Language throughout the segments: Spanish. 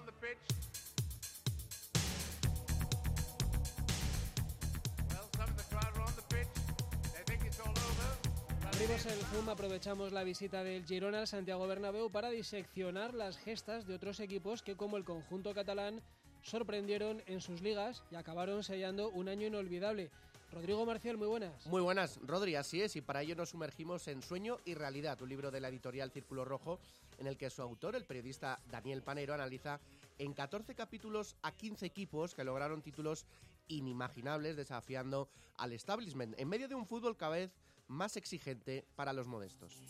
Abrimos el Zoom, aprovechamos la visita del Girona al Santiago Bernabéu para diseccionar las gestas de otros equipos que, como el conjunto catalán, sorprendieron en sus ligas y acabaron sellando un año inolvidable. Rodrigo Marcial, muy buenas. Muy buenas, Rodri, así es, y para ello nos sumergimos en Sueño y Realidad, un libro de la editorial Círculo Rojo, en el que su autor, el periodista Daniel Panero, analiza en 14 capítulos a 15 equipos que lograron títulos inimaginables desafiando al establishment, en medio de un fútbol cada vez más exigente para los modestos.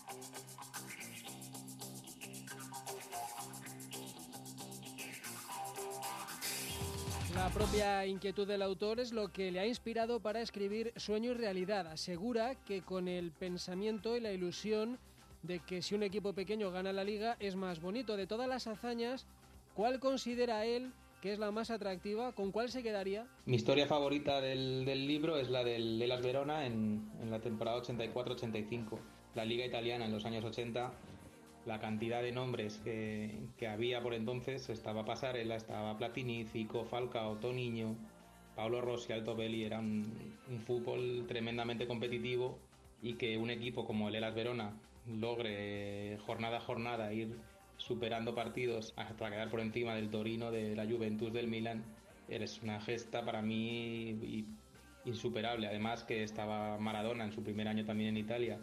La propia inquietud del autor es lo que le ha inspirado para escribir Sueño y Realidad. Asegura que con el pensamiento y la ilusión de que si un equipo pequeño gana la Liga es más bonito. De todas las hazañas, ¿cuál considera él que es la más atractiva? ¿Con cuál se quedaría? Mi historia favorita del libro es la del Hellas Verona en la temporada 84-85. La Liga italiana en los años 80, la cantidad de nombres que había por entonces, estaba Passarella, estaba Platini, Zico, Falcao, Toniño, Paolo Rossi, Altobelli, era un fútbol tremendamente competitivo, y que un equipo como el Hellas Verona logre jornada a jornada ir superando partidos hasta quedar por encima del Torino, de la Juventus, del Milan, es una gesta para mí insuperable. Además que estaba Maradona en su primer año también en Italia.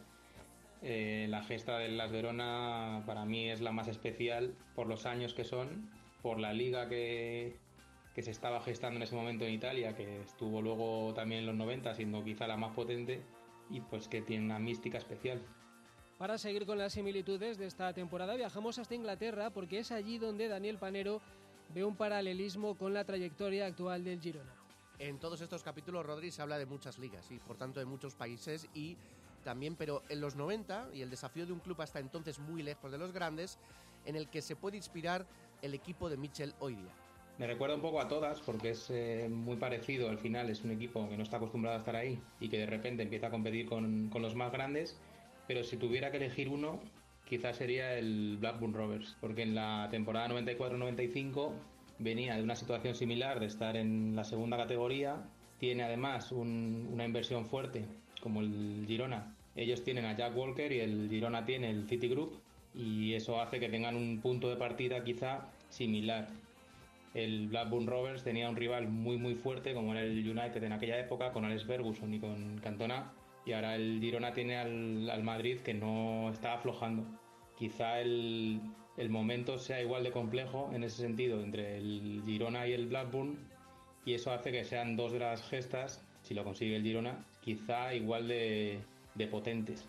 La gesta del Hellas Verona para mí es la más especial por los años que son, por la liga que se estaba gestando en ese momento en Italia, que estuvo luego también en los 90 siendo quizá la más potente, y pues que tiene una mística especial. Para seguir con las similitudes de esta temporada viajamos hasta Inglaterra, porque es allí donde Daniel Panero ve un paralelismo con la trayectoria actual del Girona. En todos estos capítulos, Rodri, se habla de muchas ligas y por tanto de muchos países y también, pero en los 90 y el desafío de un club hasta entonces muy lejos de los grandes, en el que se puede inspirar el equipo de Mitchell hoy día. Me recuerda un poco a todas porque es muy parecido. Al final es un equipo que no está acostumbrado a estar ahí y que de repente empieza a competir con los más grandes. Pero si tuviera que elegir uno, quizás sería el Blackburn Rovers, porque en la temporada 94-95 venía de una situación similar, de estar en la segunda categoría. Tiene además una inversión fuerte, como el Girona. Ellos tienen a Jack Walker y el Girona tiene el City Group, y eso hace que tengan un punto de partida quizá similar. El Blackburn Rovers tenía un rival muy muy fuerte, como era el United en aquella época, con Alex Ferguson y con Cantona. Y ahora el Girona tiene al Madrid, que no está aflojando. Quizá el momento sea igual de complejo en ese sentido entre el Girona y el Blackburn, y eso hace que sean dos de las gestas, si lo consigue el Girona, quizá igual de potentes.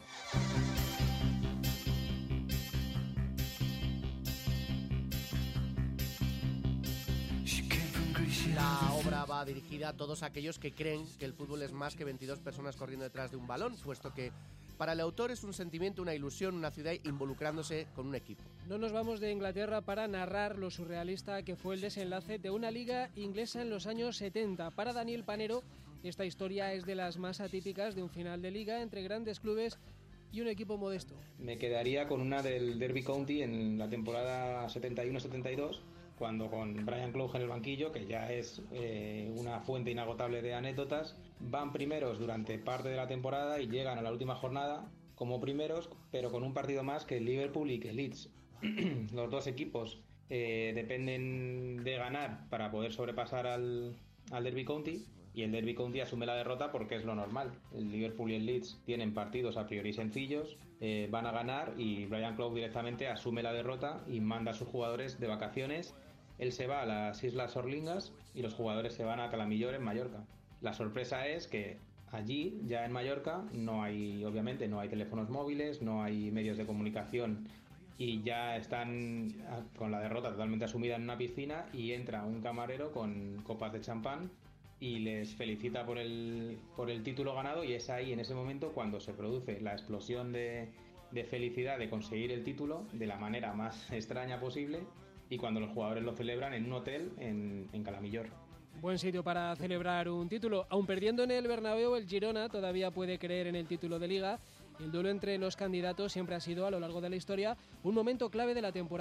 La obra va dirigida a todos aquellos que creen que el fútbol es más que 22 personas corriendo detrás de un balón, puesto que para el autor es un sentimiento, una ilusión, una ciudad involucrándose con un equipo. No nos vamos de Inglaterra para narrar lo surrealista que fue el desenlace de una liga inglesa en los años 70. Para Daniel Panero, esta historia es de las más atípicas de un final de liga entre grandes clubes y un equipo modesto. Me quedaría con una del Derby County en la temporada 71-72, cuando con Brian Clough en el banquillo, que ya es una fuente inagotable de anécdotas, van primeros durante parte de la temporada y llegan a la última jornada como primeros, pero con un partido más que el Liverpool y que el Leeds. Los dos equipos dependen de ganar para poder sobrepasar al Derby County, y el Derby County asume la derrota porque es lo normal. El Liverpool y el Leeds tienen partidos a priori sencillos, van a ganar, y Brian Clough directamente asume la derrota y manda a sus jugadores de vacaciones. Él se va a las Islas Orlingas y los jugadores se van a Calamillor, en Mallorca. La sorpresa es que allí, ya en Mallorca, obviamente no hay teléfonos móviles, no hay medios de comunicación, y ya están con la derrota totalmente asumida en una piscina, y entra un camarero con copas de champán y les felicita por el título ganado, y es ahí, en ese momento, cuando se produce la explosión de felicidad de conseguir el título de la manera más extraña posible, y cuando los jugadores lo celebran en un hotel en Calamillor. Buen sitio para celebrar un título. Aun perdiendo en el Bernabéu, el Girona todavía puede creer en el título de Liga. El duelo entre los candidatos siempre ha sido, a lo largo de la historia, un momento clave de la temporada.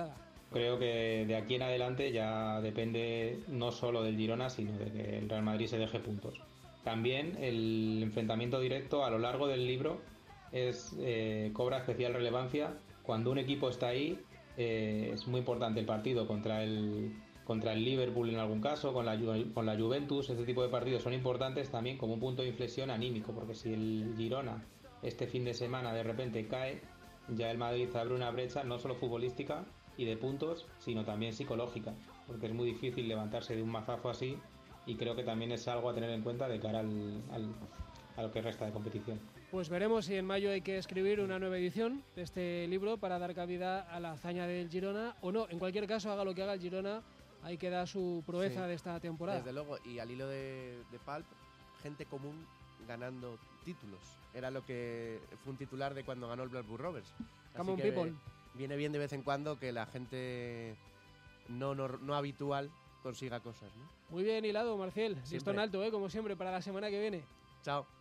Creo que de aquí en adelante ya depende no solo del Girona, sino de que el Real Madrid se deje puntos. También el enfrentamiento directo a lo largo del libro cobra especial relevancia. Cuando un equipo está ahí, es muy importante el partido contra el Liverpool en algún caso, con la Juventus. Este tipo de partidos son importantes también como un punto de inflexión anímico, porque si el Girona este fin de semana de repente cae, ya el Madrid abre una brecha no solo futbolística y de puntos, sino también psicológica, porque es muy difícil levantarse de un mazazo así, y creo que también es algo a tener en cuenta de cara a lo que resta de competición. Pues veremos si en mayo hay que escribir una nueva edición de este libro para dar cabida a la hazaña del Girona o no. En cualquier caso, haga lo que haga el Girona, ahí queda su proeza de esta temporada. Desde luego, y al hilo de Pulp, gente común ganando títulos. Era lo que fue un titular de cuando ganó el Blackburn Rovers. Come on, people. Viene bien de vez en cuando que la gente no habitual consiga cosas, ¿no? Muy bien hilado, Marcial. Siempre. Listón alto, como siempre, para la semana que viene. Chao.